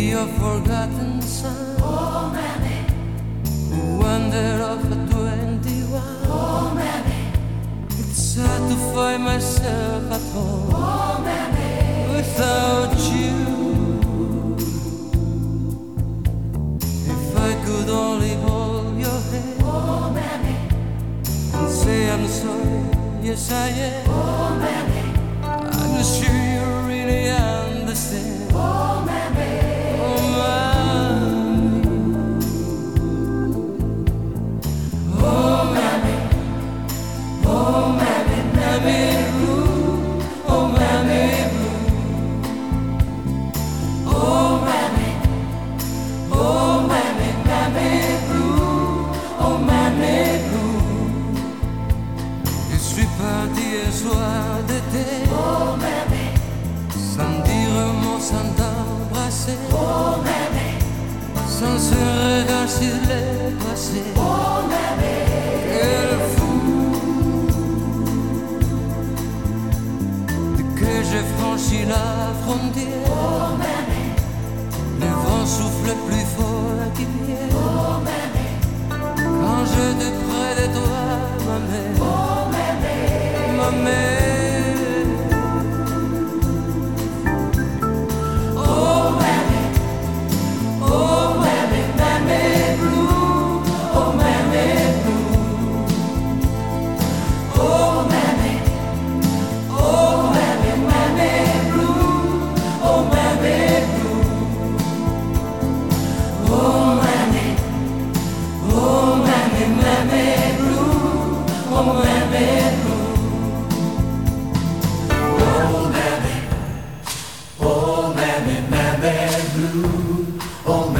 your forgotten son. Oh, mammy. Who wandered off at 21. Oh, mammy. It's hard to find myself at home. Oh, mammy. Without you. If I could only hold your hand. Oh, mammy. And say I'm sorry, yes I am. Oh, mammy. I'm sure you really understand. Oh, mammy. Oh, mommy. Oh, mammy. Oh, mammy, mammy blue. Oh, mammy blue. Oh, mammy. Oh, mammy, mammy blue. Oh, mammy blue. Je suis parti un soir d'été. Oh, mammy. Sans dire un mot, sans t'embrasser. Oh, mammy. Sans ce regard sur les passé. Oh, mammy. Quel fou que j'ai franchi la frontière. Oh, mammy. Le vent souffle plus fort qu'hier. Oh, mammy. Quand j'étais près de toi, ma mère. Oh, mammy. Ma mère. Oh, mammy. Oh, mammy, mammy blue. Oh, mammy blue. Oh, mammy. Oh, mammy, mammy blue. Oh, mammy blue. Oh, mammy. Oh, mammy, mammy blue. Oh, mammy blue. Oh, mammy. Oh, mammy, mammy blue. Oh,